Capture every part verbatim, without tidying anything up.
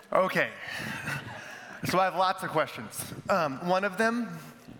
Okay, so I have lots of questions. Um, one of them,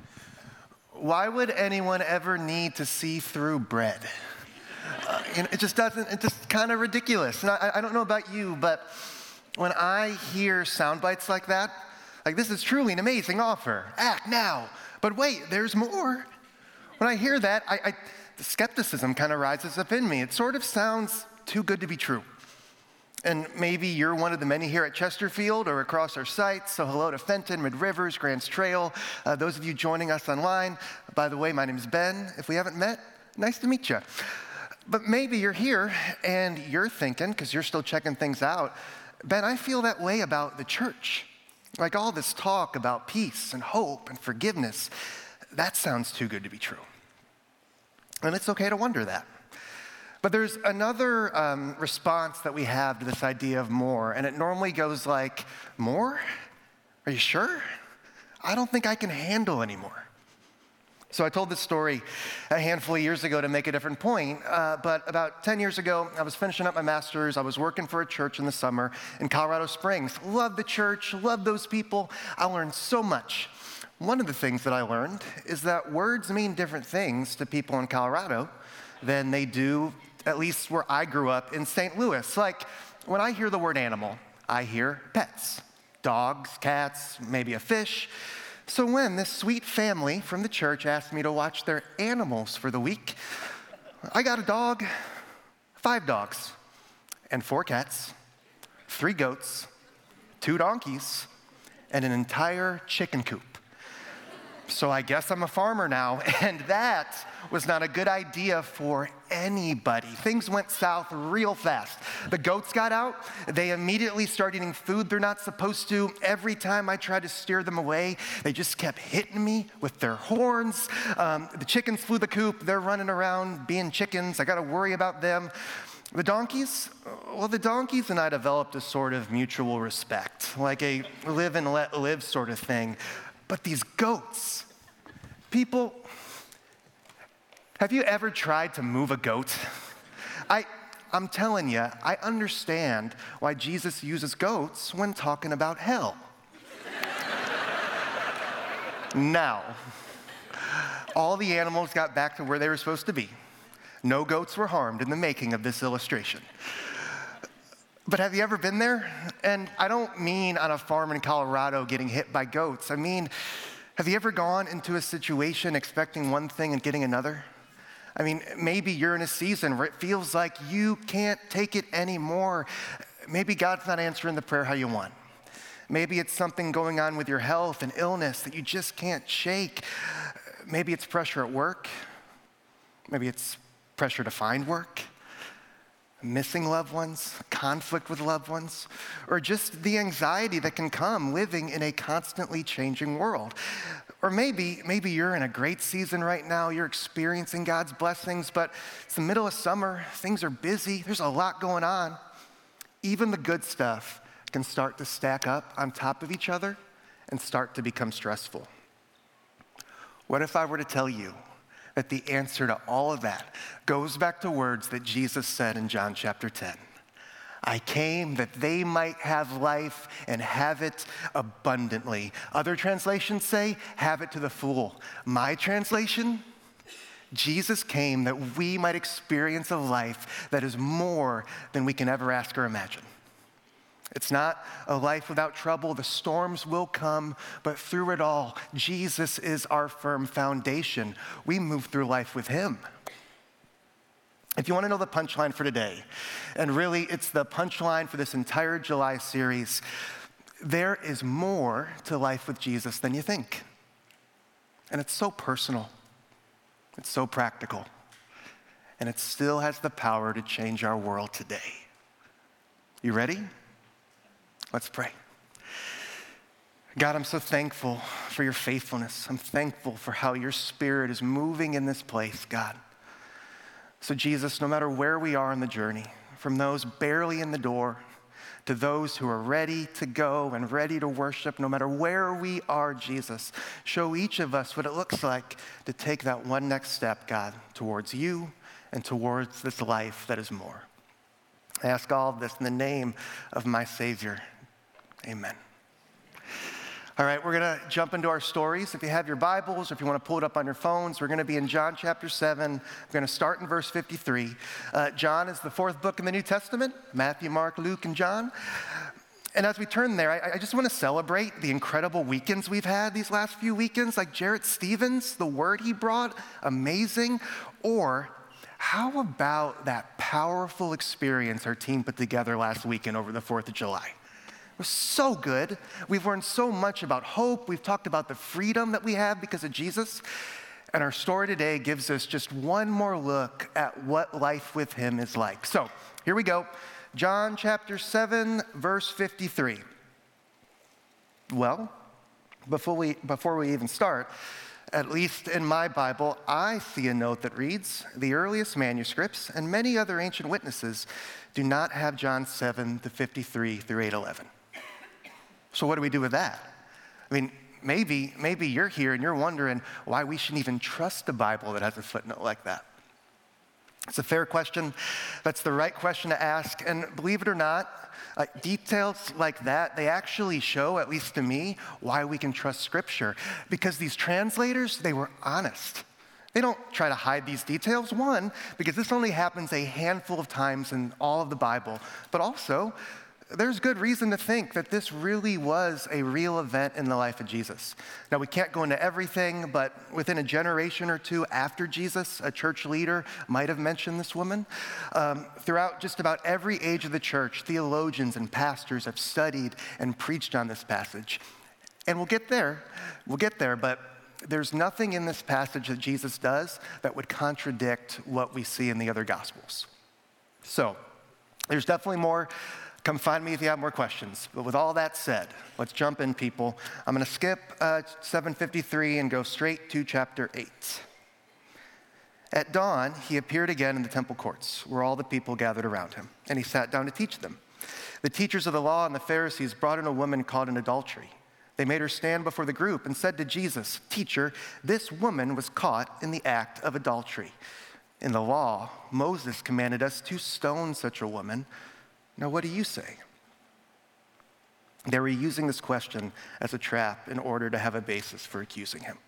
why would anyone ever need to see through bread? Uh, you know, it just doesn't, it's just kind of ridiculous. And I, I don't know about you, but when I hear sound bites like that, like this is truly an amazing offer, act now. But wait, there's more. When I hear that, I, I, the skepticism kind of rises up in me. It sort of sounds too good to be true. And maybe you're one of the many here at Chesterfield or across our sites, so hello to Fenton, Mid-Rivers, Grants Trail. Uh, those of you joining us online, by the way, my name is Ben. If we haven't met, nice to meet you. But maybe you're here and you're thinking, because you're still checking things out, Ben, I feel that way about the church. Like all this talk about peace and hope and forgiveness, that sounds too good to be true. And it's okay to wonder that. But there's another um, response that we have to this idea of more, and it normally goes like, more? Are you sure? I don't think I can handle anymore. So I told this story a handful of years ago to make a different point, uh, but about ten years ago, I was finishing up my master's. I was working for a church in the summer in Colorado Springs. Loved the church, loved those people. I learned so much. One of the things that I learned is that words mean different things to people in Colorado than they do, at least where I grew up in Saint Louis. Like, when I hear the word animal, I hear pets, dogs, cats, maybe a fish. So when this sweet family from the church asked me to watch their animals for the week, I got a dog, five dogs, and four cats, three goats, two donkeys, and an entire chicken coop. So I guess I'm a farmer now, and that was not a good idea for anybody. Things went south real fast. The goats got out. They immediately started eating food they're not supposed to. Every time I tried to steer them away, they just kept hitting me with their horns. Um, the chickens flew the coop. They're running around being chickens. I got to worry about them. The donkeys, well, the donkeys and I developed a sort of mutual respect, like a live and let live sort of thing. But these goats, people, have you ever tried to move a goat? I, I'm telling you, I understand why Jesus uses goats when talking about hell. Now, all the animals got back to where they were supposed to be. No goats were harmed in the making of this illustration. But have you ever been there? And I don't mean on a farm in Colorado getting hit by goats. I mean, have you ever gone into a situation expecting one thing and getting another? I mean, maybe you're in a season where it feels like you can't take it anymore. Maybe God's not answering the prayer how you want. Maybe it's something going on with your health and illness that you just can't shake. Maybe it's pressure at work. Maybe it's pressure to find work. Missing loved ones, conflict with loved ones, or just the anxiety that can come living in a constantly changing world. Or maybe, maybe you're in a great season right now, you're experiencing God's blessings, but it's the middle of summer, things are busy, there's a lot going on. Even the good stuff can start to stack up on top of each other and start to become stressful. What if I were to tell you that the answer to all of that goes back to words that Jesus said in John chapter ten. I came that they might have life and have it abundantly. Other translations say, have it to the full. My translation, Jesus came that we might experience a life that is more than we can ever ask or imagine. It's not a life without trouble. The storms will come, but through it all, Jesus is our firm foundation. We move through life with him. If you want to know the punchline for today, and really it's the punchline for this entire July series, there is more to life with Jesus than you think. And it's so personal. It's so practical. And it still has the power to change our world today. You ready? Let's pray. God, I'm so thankful for your faithfulness. I'm thankful for how your Spirit is moving in this place, God. So Jesus, no matter where we are in the journey, from those barely in the door to those who are ready to go and ready to worship, no matter where we are, Jesus, show each of us what it looks like to take that one next step, God, towards you and towards this life that is more. I ask all of this in the name of my Savior. amen. All right, we're going to jump into our stories. If you have your Bibles, or if you want to pull it up on your phones, we're going to be in John chapter seven. We're going to start in verse fifty-three. Uh, John is the fourth book in the New Testament, Matthew, Mark, Luke, and John. And as we turn there, I, I just want to celebrate the incredible weekends we've had these last few weekends, like Jarrett Stevens, the word he brought, amazing. Or how about that powerful experience our team put together last weekend over the fourth of July? It was so good. We've learned so much about hope. We've talked about the freedom that we have because of Jesus. And our story today gives us just one more look at what life with him is like. So here we go. John chapter seven, verse fifty-three. Well, before we, before we even start, at least in my Bible, I see a note that reads, the earliest manuscripts and many other ancient witnesses do not have John seven to fifty-three through eight eleven. So what do we do with that? I mean, maybe, maybe you're here and you're wondering why we shouldn't even trust a Bible that has a footnote like that. It's a fair question. That's the right question to ask. And believe it or not, uh, details like that, they actually show, at least to me, why we can trust Scripture. Because these translators, they were honest. They don't try to hide these details. One, because this only happens a handful of times in all of the Bible. But also, there's good reason to think that this really was a real event in the life of Jesus. Now, we can't go into everything, but within a generation or two after Jesus, a church leader might have mentioned this woman. Um, throughout just about every age of the church, theologians and pastors have studied and preached on this passage. And we'll get there, we'll get there, but there's nothing in this passage that Jesus does that would contradict what we see in the other Gospels. So, there's definitely more. Come find me if you have more questions. But with all that said, let's jump in, people. I'm going to skip uh, seven fifty-three and go straight to chapter eight. At dawn, he appeared again in the temple courts, where all the people gathered around him, and he sat down to teach them. The teachers of the law and the Pharisees brought in a woman caught in adultery. They made her stand before the group and said to Jesus, "Teacher, this woman was caught in the act of adultery. In the law, Moses commanded us to stone such a woman. Now, what do you say?" They were using this question as a trap in order to have a basis for accusing him.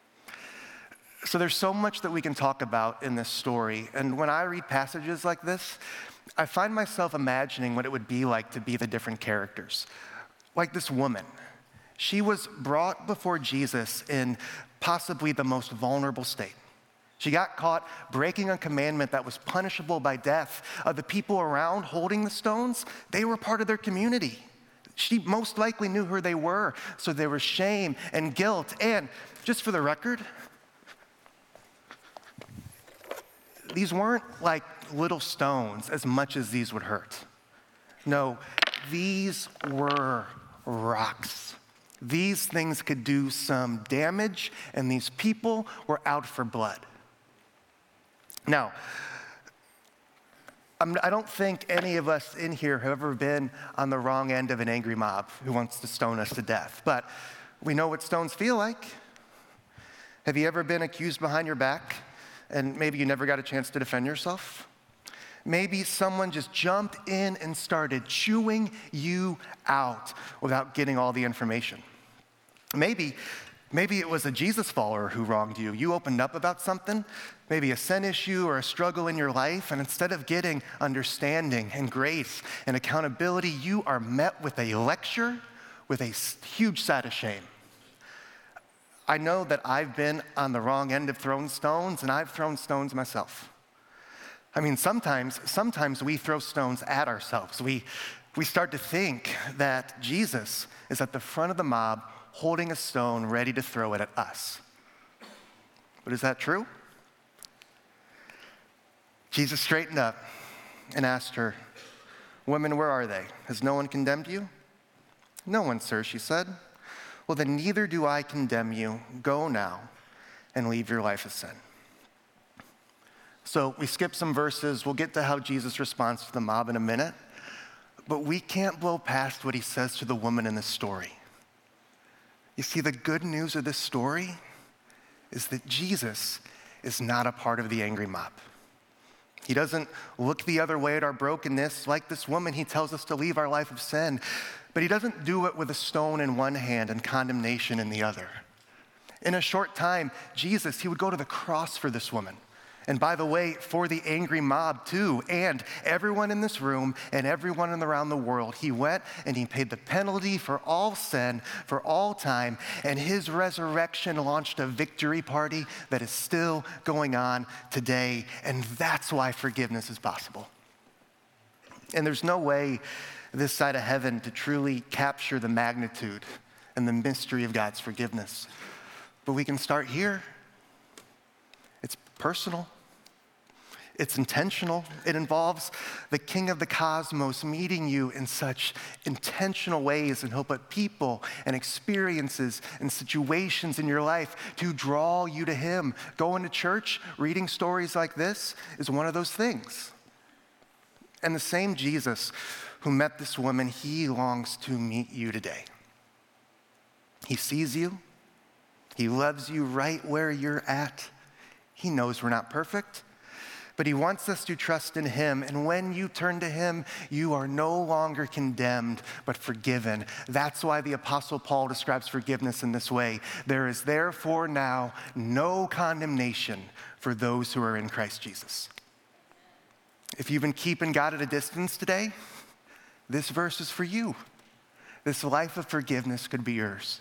So there's so much that we can talk about in this story. And when I read passages like this, I find myself imagining what it would be like to be the different characters. Like this woman. She was brought before Jesus in possibly the most vulnerable state. She got caught breaking a commandment that was punishable by death. Uh, the people around holding the stones, they were part of their community. She most likely knew who they were, so there was shame and guilt. And just for the record, these weren't like little stones as much as these would hurt. No, these were rocks. These things could do some damage, and these people were out for blood. Now, I'm, I don't think any of us in here have ever been on the wrong end of an angry mob who wants to stone us to death, but we know what stones feel like. Have you ever been accused behind your back and maybe you never got a chance to defend yourself? Maybe someone just jumped in and started chewing you out without getting all the information. Maybe Maybe it was a Jesus follower who wronged you. You opened up about something, maybe a sin issue or a struggle in your life, and instead of getting understanding and grace and accountability, you are met with a lecture with a huge side of shame. I know that I've been on the wrong end of throwing stones, and I've thrown stones myself. I mean, sometimes, sometimes we throw stones at ourselves. We, we start to think that Jesus is at the front of the mob holding a stone ready to throw it at us. But is that true? Jesus straightened up and asked her, "Women, where are they? Has no one condemned you?" "No one, sir," she said. "Well, then neither do I condemn you. Go now and leave your life of sin." So we skip some verses. We'll get to how Jesus responds to the mob in a minute. But we can't blow past what he says to the woman in this story. You see, the good news of this story is that Jesus is not a part of the angry mob. He doesn't look the other way at our brokenness. Like this woman, he tells us to leave our life of sin, but he doesn't do it with a stone in one hand and condemnation in the other. In a short time, Jesus, he would go to the cross for this woman. And by the way, for the angry mob too, and everyone in this room and everyone around the world, he went and he paid the penalty for all sin, for all time, and his resurrection launched a victory party that is still going on today, and that's why forgiveness is possible. And there's no way this side of heaven to truly capture the magnitude and the mystery of God's forgiveness. But we can start here. It's personal. It's intentional. It involves the King of the cosmos meeting you in such intentional ways, and he'll put people and experiences and situations in your life to draw you to him. Going to church, reading stories like this is one of those things. And the same Jesus who met this woman, he longs to meet you today. He sees you. He loves you right where you're at. He knows we're not perfect, but he wants us to trust in him. And when you turn to him, you are no longer condemned, but forgiven. That's why the Apostle Paul describes forgiveness in this way. There is therefore now no condemnation for those who are in Christ Jesus. If you've been keeping God at a distance today, this verse is for you. This life of forgiveness could be yours.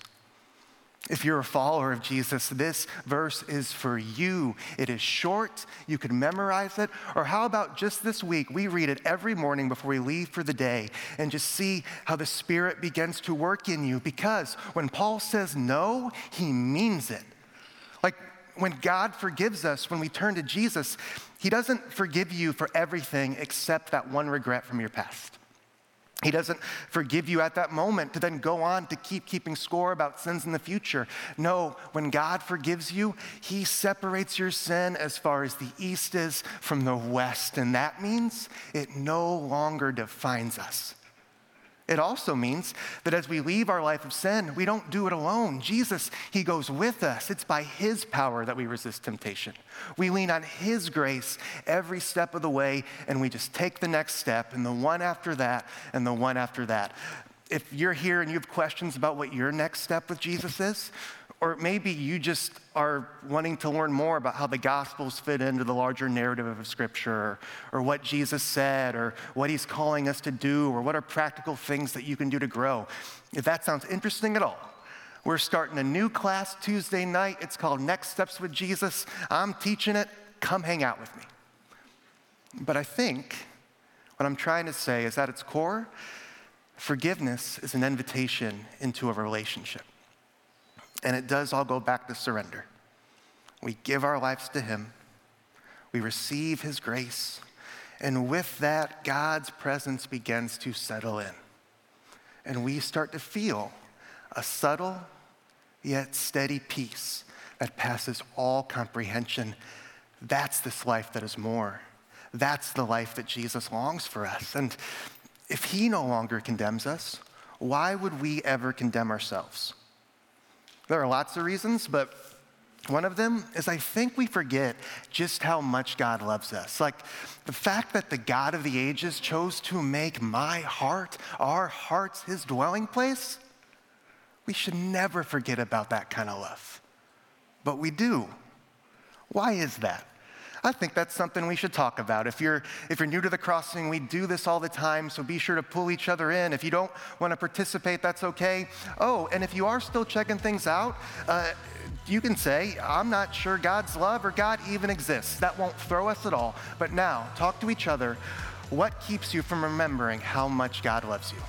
If you're a follower of Jesus, this verse is for you. It is short. You can memorize it. Or how about just this week, we read it every morning before we leave for the day and just see how the Spirit begins to work in you. Because when Paul says no, he means it. Like when God forgives us, when we turn to Jesus, he doesn't forgive you for everything except that one regret from your past. He doesn't forgive you at that moment to then go on to keep keeping score about sins in the future. No, when God forgives you, he separates your sin as far as the east is from the west. And that means it no longer defines us. It also means that as we leave our life of sin, we don't do it alone. Jesus, he goes with us. It's by his power that we resist temptation. We lean on his grace every step of the way, and we just take the next step, and the one after that, and the one after that. If you're here and you have questions about what your next step with Jesus is, or maybe you just are wanting to learn more about how the Gospels fit into the larger narrative of Scripture, or, or what Jesus said, or what he's calling us to do, or what are practical things that you can do to grow. If that sounds interesting at all, we're starting a new class Tuesday night. It's called Next Steps with Jesus. I'm teaching it. Come hang out with me. But I think what I'm trying to say is at its core, forgiveness is an invitation into a relationship. And it does all go back to surrender. We give our lives to him. We receive his grace. And with that, God's presence begins to settle in. And we start to feel a subtle yet steady peace that passes all comprehension. That's this life that is more. That's the life that Jesus longs for us. And if he no longer condemns us, why would we ever condemn ourselves? There are lots of reasons, but one of them is I think we forget just how much God loves us. Like the fact that the God of the ages chose to make my heart, our hearts, his dwelling place. We should never forget about that kind of love. But we do. Why is that? I think that's something we should talk about. If you're, if you're new to the Crossing, we do this all the time, so be sure to pull each other in. If you don't want to participate, that's okay. Oh, and if you are still checking things out, uh, you can say, I'm not sure God's love or God even exists. That won't throw us at all. But now, talk to each other. What keeps you from remembering how much God loves you?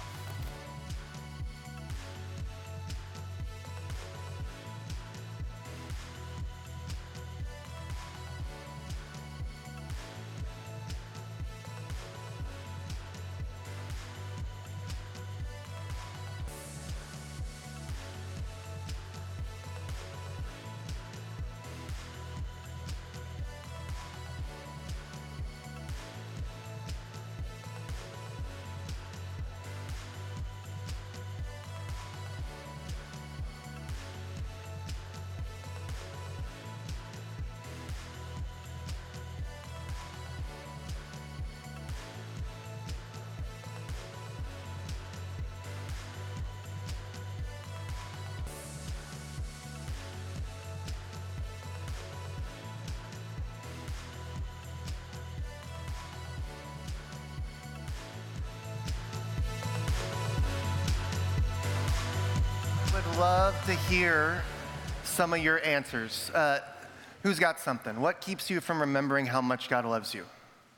love to hear some of your answers. Uh, who's got something? What keeps you from remembering how much God loves you?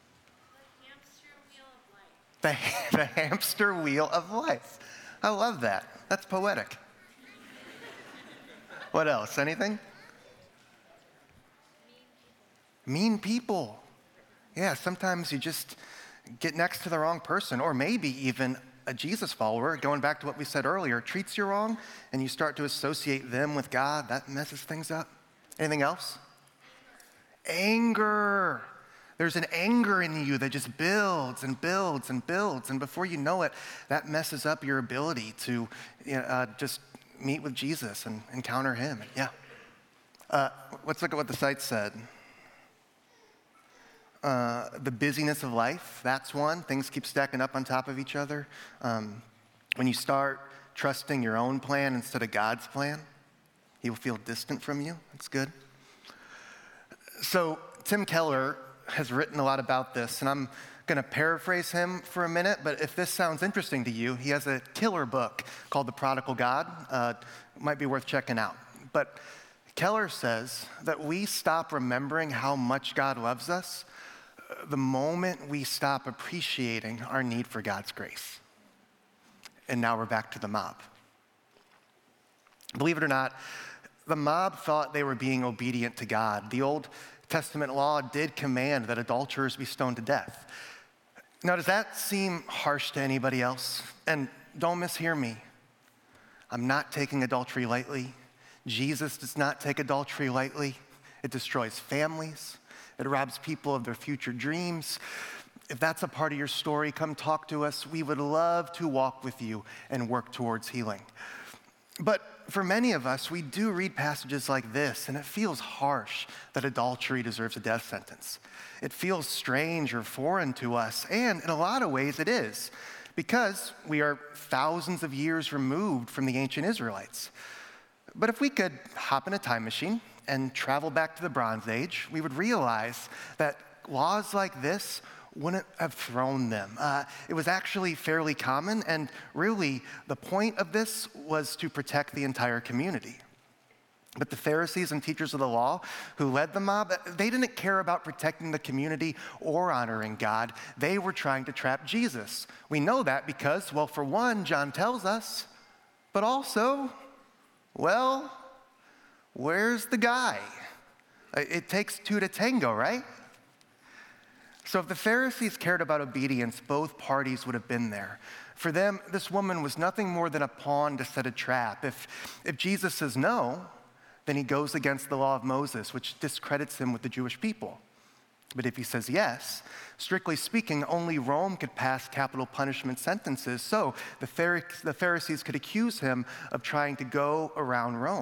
The, the hamster wheel of life. I love that. That's poetic. What else? Anything? Mean people. Yeah, sometimes you just get next to the wrong person, or maybe even a Jesus follower, going back to what we said earlier, treats you wrong, and you start to associate them with God. That messes things up. Anything else? Anger. There's an anger in you that just builds and builds and builds, and before you know it, that messes up your ability to you know, uh, just meet with Jesus and encounter him. Yeah. Uh, let's look at what the site said. Uh, the busyness of life, that's one. Things keep stacking up on top of each other. Um, when you start trusting your own plan instead of God's plan, he will feel distant from you. That's good. So Tim Keller has written a lot about this, and I'm going to paraphrase him for a minute, but if this sounds interesting to you, he has a killer book called The Prodigal God. Uh, might be worth checking out. But Keller says that we stop remembering how much God loves us the moment we stop appreciating our need for God's grace. And now we're back to the mob. Believe it or not, the mob thought they were being obedient to God. The Old Testament law did command that adulterers be stoned to death. Now, does that seem harsh to anybody else? And don't mishear me. I'm not taking adultery lightly. Jesus does not take adultery lightly. It destroys families. It robs people of their future dreams. If that's a part of your story, come talk to us. We would love to walk with you and work towards healing. But for many of us, we do read passages like this, and it feels harsh that adultery deserves a death sentence. It feels strange or foreign to us, and in a lot of ways it is, because we are thousands of years removed from the ancient Israelites. But if we could hop in a time machine and travel back to the Bronze Age, we would realize that laws like this wouldn't have thrown them. Uh, it was actually fairly common, and really the point of this was to protect the entire community. But the Pharisees and teachers of the law who led the mob, they didn't care about protecting the community or honoring God. They were trying to trap Jesus. We know that because, well, for one, John tells us, but also, well, where's the guy? It takes two to tango, right? So if the Pharisees cared about obedience, both parties would have been there. For them, this woman was nothing more than a pawn to set a trap. If, if Jesus says no, then he goes against the law of Moses, which discredits him with the Jewish people. But if he says yes, strictly speaking, only Rome could pass capital punishment sentences, so the Pharisees could accuse him of trying to go around Rome.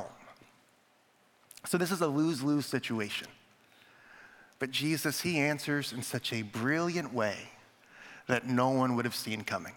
So this is a lose-lose situation. But Jesus, he answers in such a brilliant way that no one would have seen coming.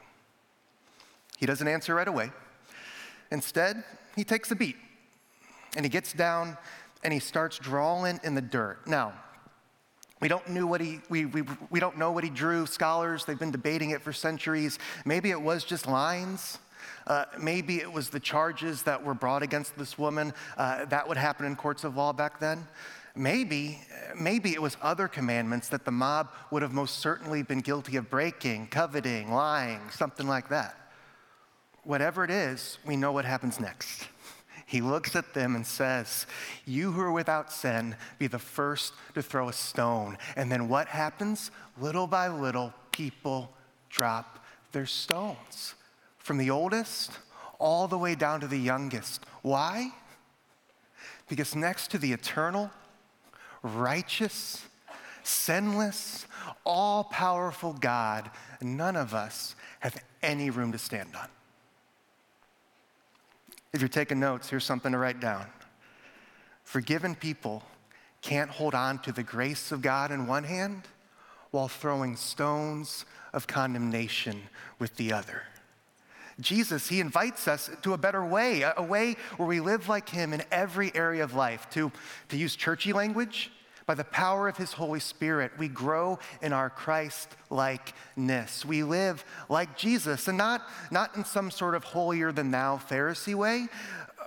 He doesn't answer right away. Instead, he takes a beat, and he gets down, and he starts drawing in the dirt. Now, we don't know what he we, we we don't know what he drew. Scholars, they've been debating it for centuries. Maybe it was just lines. Uh, maybe it was the charges that were brought against this woman. Uh, that would happen in courts of law back then. Maybe, maybe it was other commandments that the mob would have most certainly been guilty of breaking, coveting, lying, something like that. Whatever it is, we know what happens next. He looks at them and says, "You who are without sin, be the first to throw a stone." And then what happens? Little by little, people drop their stones. From the oldest all the way down to the youngest. Why? Because next to the eternal, righteous, sinless, all-powerful God, none of us have any room to stand on. If you're taking notes, here's something to write down. Forgiven people can't hold on to the grace of God in one hand while throwing stones of condemnation with the other. Jesus, he invites us to a better way, a way where we live like him in every area of life. To, to use churchy language, by the power of his Holy Spirit, we grow in our Christ-likeness. We live like Jesus, and not, not in some sort of holier-than-thou Pharisee way,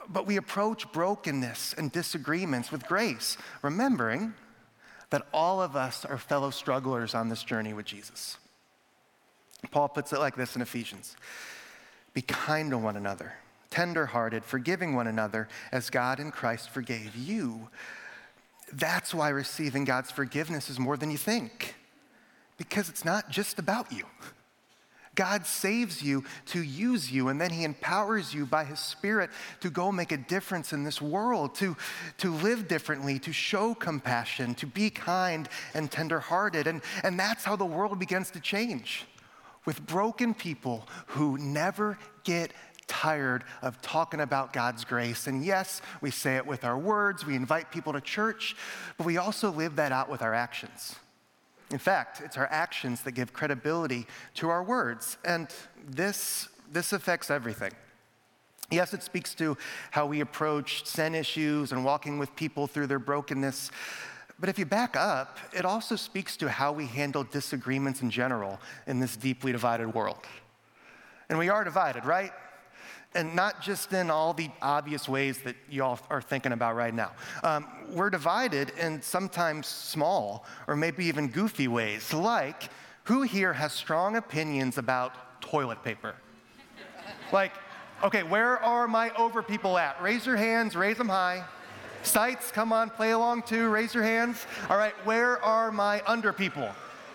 But we approach brokenness and disagreements with grace, remembering that all of us are fellow strugglers on this journey with Jesus. Paul puts it like this in Ephesians: be kind to one another, tender-hearted, forgiving one another as God in Christ forgave you. That's why receiving God's forgiveness is more than you think, because it's not just about you. God saves you to use you, and then he empowers you by his Spirit to go make a difference in this world, to, to live differently, to show compassion, to be kind and tenderhearted. And, and that's how the world begins to change, with broken people who never get tired of talking about God's grace. And yes, we say it with our words, we invite people to church, but we also live that out with our actions. In fact, it's our actions that give credibility to our words, and this, this affects everything. Yes, it speaks to how we approach sin issues and walking with people through their brokenness, but if you back up, it also speaks to how we handle disagreements in general in this deeply divided world. And we are divided, right? And not just in all the obvious ways that you all are thinking about right now. Um, we're divided in sometimes small or maybe even goofy ways, like who here has strong opinions about toilet paper? Like, okay, where are my over people at? Raise your hands, raise them high. Sites, come on, play along too, raise your hands. All right, where are my under people?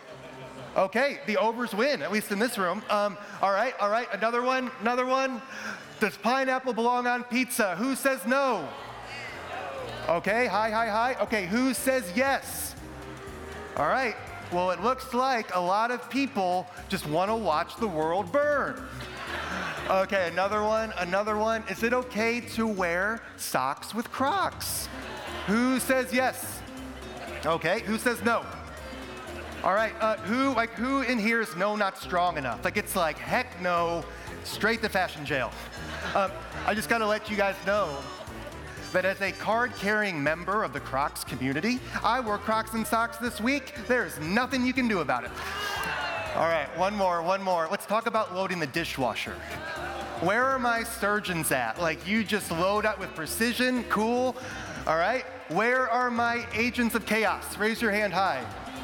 Okay, the overs win, at least in this room. Um, all right, all right, another one, another one. Does pineapple belong on pizza? Who says no? Okay, hi, hi, hi. Okay, who says yes? All right, well, it looks like a lot of people just want to watch the world burn. Okay, another one, another one. Is it okay to wear socks with Crocs? Who says yes? Okay, who says no? All right, uh, who, like, who in here is no, not strong enough? Like, it's like, heck no, straight to fashion jail. Um, I just gotta let you guys know that as a card-carrying member of the Crocs community, I wore Crocs and socks this week. There's nothing you can do about it. All right, one more, one more. Let's talk about loading the dishwasher. Where are my surgeons at? Like, you just load up with precision, cool. All right, where are my agents of chaos? Raise your hand high.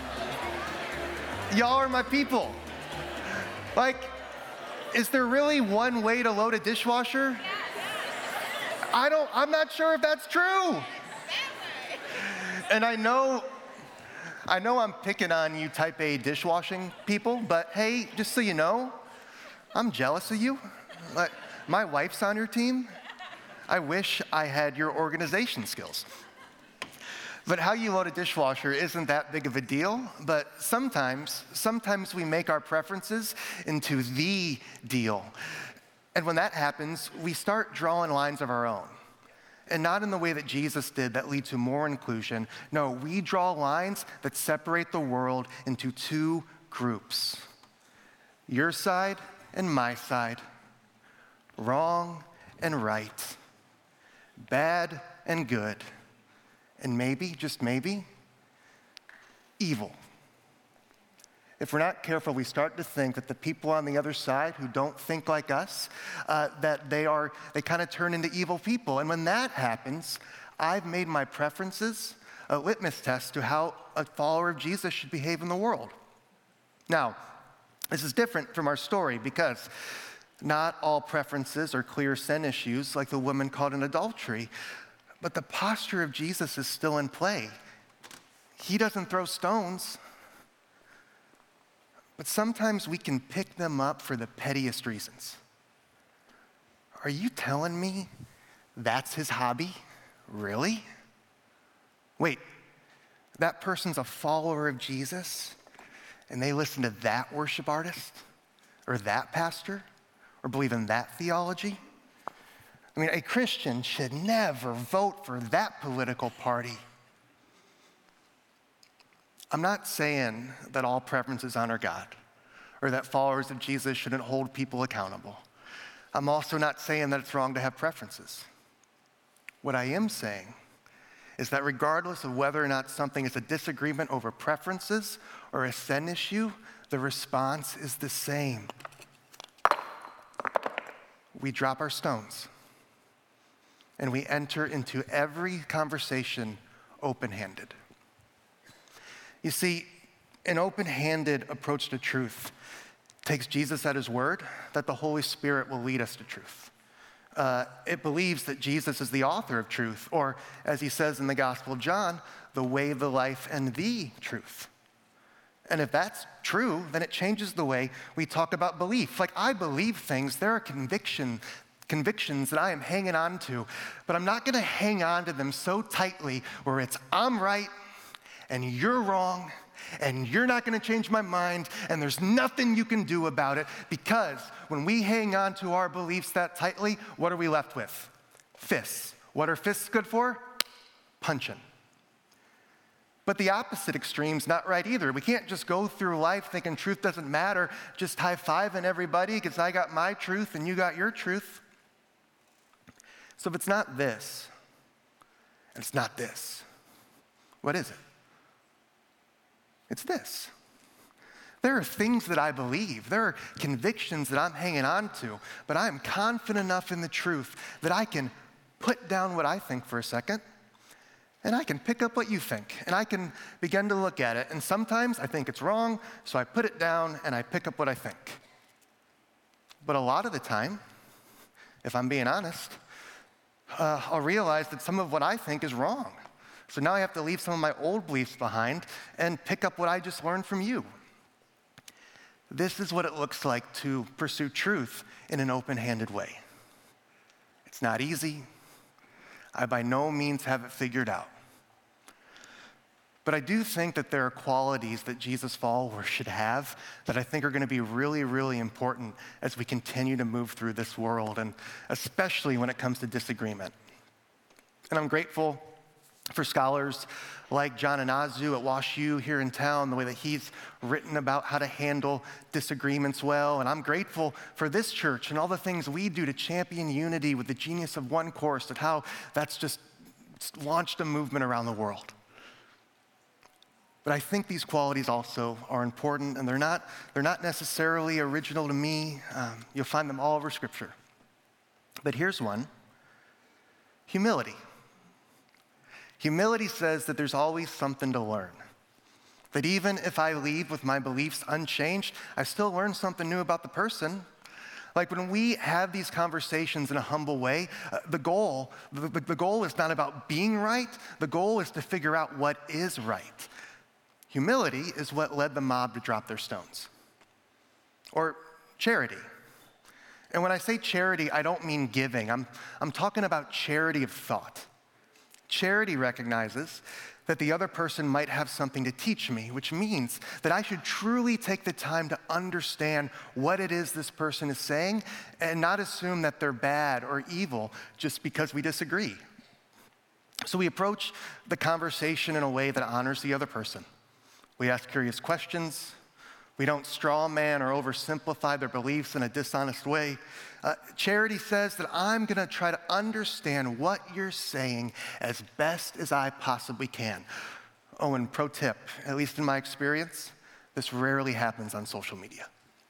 Y'all are my people. Like, is there really one way to load a dishwasher? I don't, I'm not sure if that's true. And I know, I know I'm picking on you type A dishwashing people, but hey, just so you know, I'm jealous of you. Like, my wife's on your team. I wish I had your organization skills. But how you load a dishwasher isn't that big of a deal, but sometimes, sometimes we make our preferences into the deal. And when that happens, we start drawing lines of our own. And not in the way that Jesus did that lead to more inclusion. No, we draw lines that separate the world into two groups. Your side and my side. Wrong and right. Bad and good. And maybe, just maybe, evil. If we're not careful, we start to think that the people on the other side who don't think like us, uh, that they are, they kind of turn into evil people. And when that happens, I've made my preferences a litmus test to how a follower of Jesus should behave in the world. Now, this is different from our story because not all preferences are clear sin issues like the woman caught in adultery. But the posture of Jesus is still in play. He doesn't throw stones, but sometimes we can pick them up for the pettiest reasons. Are you telling me that's his hobby? Really? Wait, that person's a follower of Jesus, and they listen to that worship artist, or that pastor, or believe in that theology? I mean, a Christian should never vote for that political party. I'm not saying that all preferences honor God or that followers of Jesus shouldn't hold people accountable. I'm also not saying that it's wrong to have preferences. What I am saying is that regardless of whether or not something is a disagreement over preferences or a sin issue, the response is the same. We drop our stones. and we enter into every conversation open-handed. You see, an open-handed approach to truth takes Jesus at his word that the Holy Spirit will lead us to truth. Uh, it believes that Jesus is the author of truth, or as he says in the Gospel of John, the way, the life, and the truth. And if that's true, then it changes the way we talk about belief. Like, I believe things, there are conviction, convictions that I am hanging on to, but I'm not gonna hang on to them so tightly where it's I'm right and you're wrong, and you're not gonna change my mind, and there's nothing you can do about it, because when we hang on to our beliefs that tightly, what are we left with? Fists. What are fists good for? Punching. But the opposite extreme's not right either. We can't just go through life thinking truth doesn't matter, just high-fiving everybody because I got my truth and you got your truth. So if it's not this, and it's not this, what is it? It's this. There are things that I believe. There are convictions that I'm hanging on to, but I am confident enough in the truth that I can put down what I think for a second, and I can pick up what you think, and I can begin to look at it. And sometimes I think it's wrong, so I put it down and I pick up what I think. But a lot of the time, if I'm being honest, uh, I'll realize that some of what I think is wrong. So now I have to leave some of my old beliefs behind and pick up what I just learned from you. This is what it looks like to pursue truth in an open-handed way. It's not easy. I by no means have it figured out. But I do think that there are qualities that Jesus' followers should have that I think are going to be really, really important as we continue to move through this world, and especially when it comes to disagreement. And I'm grateful for scholars like John Inazu at WashU here in town, the way that he's written about how to handle disagreements well. And I'm grateful for this church and all the things we do to champion unity with the Genius of One course, and how that's just launched a movement around the world. But I think these qualities also are important, and they're not, they're not necessarily original to me. Um, you'll find them all over Scripture. But here's one: humility. Humility says that there's always something to learn. That even if I leave with my beliefs unchanged, I still learn something new about the person. Like when we have these conversations in a humble way, uh, the goal, the, the goal is not about being right. The goal is to figure out what is right. Humility is what led the mob to drop their stones. Or charity. And when I say charity, I don't mean giving. I'm, I'm talking about charity of thought. Charity recognizes that the other person might have something to teach me, which means that I should truly take the time to understand what it is this person is saying and not assume that they're bad or evil just because we disagree. So we approach the conversation in a way that honors the other person. We ask curious questions. We don't straw man or oversimplify their beliefs in a dishonest way. Uh, charity says that I'm gonna try to understand what you're saying as best as I possibly can. Oh, and pro tip, at least in my experience, this rarely happens on social media.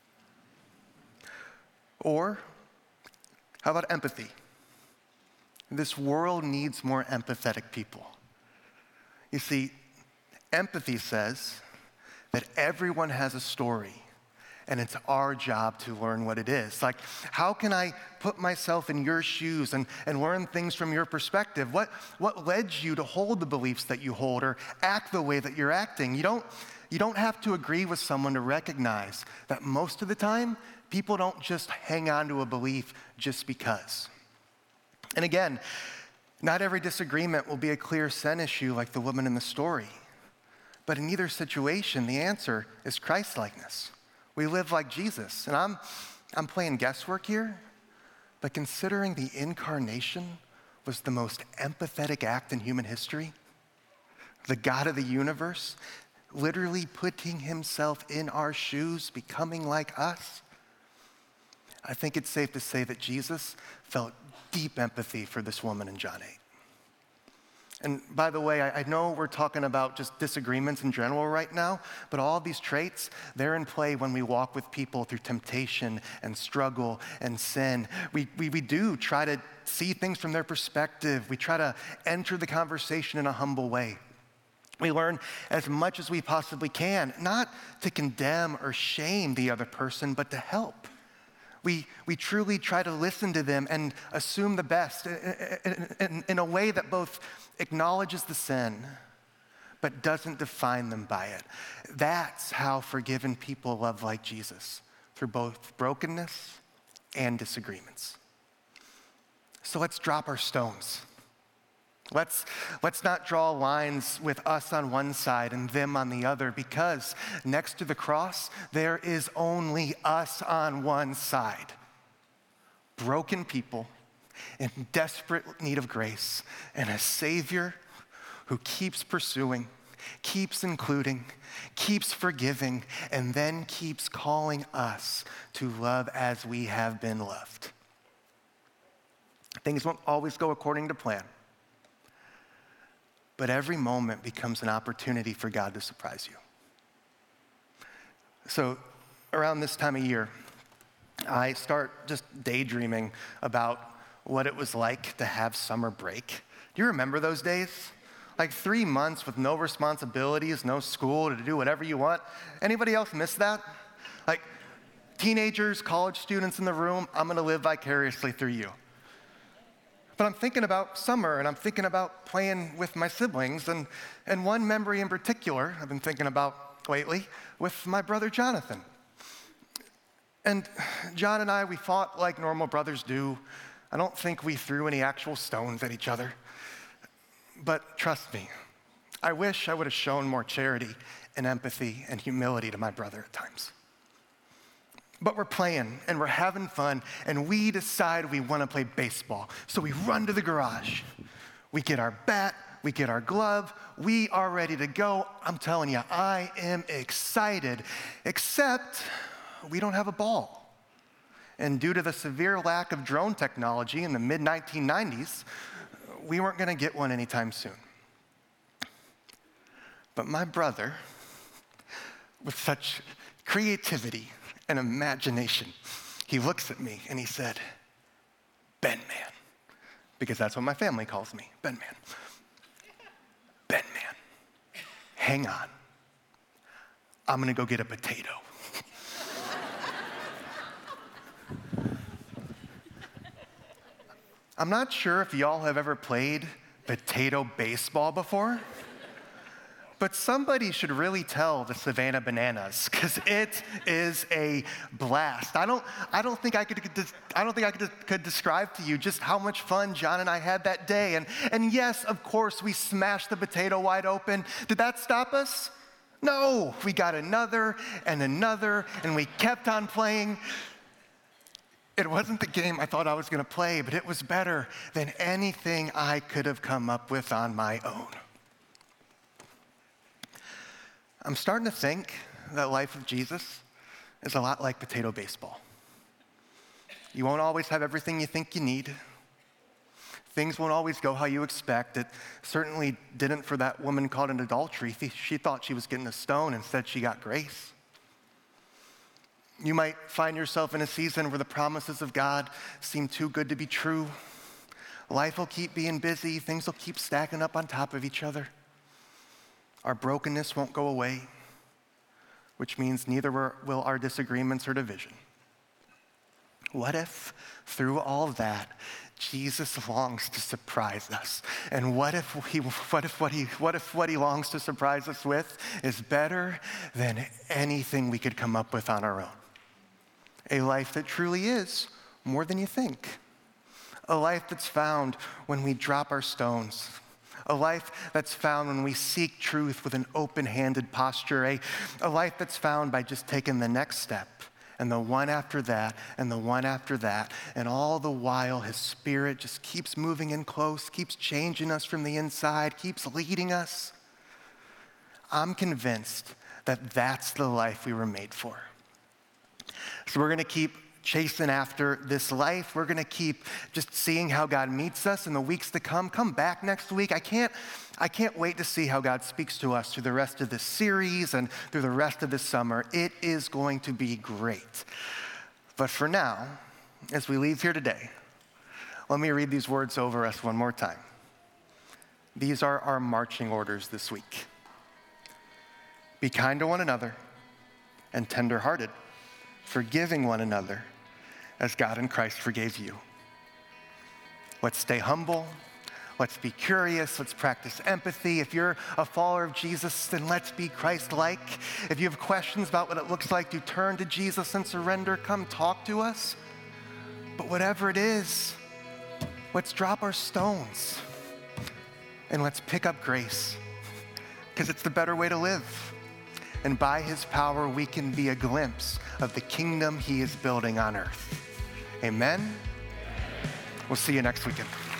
Or, how about empathy? This world needs more empathetic people. You see, empathy says that everyone has a story, and it's our job to learn what it is. Like, how can I put myself in your shoes and, and learn things from your perspective? What, what led you to hold the beliefs that you hold or act the way that you're acting? You don't, you don't have to agree with someone to recognize that most of the time, people don't just hang on to a belief just because. And again, not every disagreement will be a clear sin issue like the woman in the story. But in either situation, the answer is Christ-likeness. We live like Jesus. And I'm, I'm playing guesswork here, but considering the incarnation was the most empathetic act in human history, the God of the universe literally putting himself in our shoes, becoming like us, I think it's safe to say that Jesus felt deep empathy for this woman in John eight. And by the way, I, I know we're talking about just disagreements in general right now, but all of these traits, they're in play when we walk with people through temptation and struggle and sin. We, we, we do try to see things from their perspective. We try to enter the conversation in a humble way. We learn as much as we possibly can, not to condemn or shame the other person, but to help. We, we truly try to listen to them and assume the best in, in, in a way that both acknowledges the sin, but doesn't define them by it. That's how forgiven people love like Jesus, through both brokenness and disagreements. So let's drop our stones. Let's, let's not draw lines with us on one side and them on the other, because next to the cross, there is only us on one side. Broken people in desperate need of grace, and a Savior who keeps pursuing, keeps including, keeps forgiving, and then keeps calling us to love as we have been loved. Things won't always go according to plan, but every moment becomes an opportunity for God to surprise you. So around this time of year, I start just daydreaming about what it was like to have summer break. Do you remember those days? Like three months with no responsibilities, no school, to do whatever you want. Anybody else miss that? Like teenagers, college students in the room, I'm gonna live vicariously through you. But I'm thinking about summer, and I'm thinking about playing with my siblings, and, and one memory in particular I've been thinking about lately with my brother Jonathan. And John and I, we fought like normal brothers do. I don't think we threw any actual stones at each other. But trust me, I wish I would have shown more charity and empathy and humility to my brother at times. But we're playing, and we're having fun, and we decide we want to play baseball. So we run to the garage. We get our bat, we get our glove, we are ready to go. I'm telling you, I am excited, except we don't have a ball. And due to the severe lack of drone technology in the mid nineteen nineties, we weren't going to get one anytime soon. But my brother, with such creativity and imagination, he looks at me and he said, Ben Man, because that's what my family calls me, Ben Man. Ben Man, hang on. I'm gonna go get a potato. I'm not sure if y'all have ever played potato baseball before, but somebody should really tell the Savannah Bananas, because it is a blast. I don't, I don't think I could, I don't think I could, could describe to you just how much fun John and I had that day. And, and yes, of course, we smashed the potato wide open. Did that stop us? No, we got another and another, and we kept on playing. It wasn't the game I thought I was gonna play, but it was better than anything I could have come up with on my own. I'm starting to think that life with Jesus is a lot like potato baseball. You won't always have everything you think you need. Things won't always go how you expect. It certainly didn't for that woman caught in adultery. She thought she was getting a stone, instead she got grace. You might find yourself in a season where the promises of God seem too good to be true. Life will keep being busy. Things will keep stacking up on top of each other. Our brokenness won't go away, which means neither will our disagreements or division. What if, through all of that, Jesus longs to surprise us? And what if he, what if what he, what if what he longs to surprise us with is better than anything we could come up with on our own? A life that truly is more than you think. A life that's found when we drop our stones. A life that's found when we seek truth with an open-handed posture. A, a life that's found by just taking the next step, and the one after that, and the one after that, and all the while his Spirit just keeps moving in close, keeps changing us from the inside, keeps leading us. I'm convinced that that's the life we were made for. So we're gonna keep chasing after this life. We're gonna keep just seeing how God meets us in the weeks to come. Come back next week. I can't, I can't wait to see how God speaks to us through the rest of this series and through the rest of this summer. It is going to be great. But for now, as we leave here today, let me read these words over us one more time. These are our marching orders this week. Be kind to one another and tender-hearted, forgiving one another as God in Christ forgave you. Let's stay humble. Let's be curious. Let's practice empathy. If you're a follower of Jesus, then let's be Christ-like. If you have questions about what it looks like to turn to Jesus and surrender, come talk to us. But whatever it is, let's drop our stones and let's pick up grace, because it's the better way to live. And by his power, we can be a glimpse of the kingdom he is building on earth. Amen? We'll see you next weekend.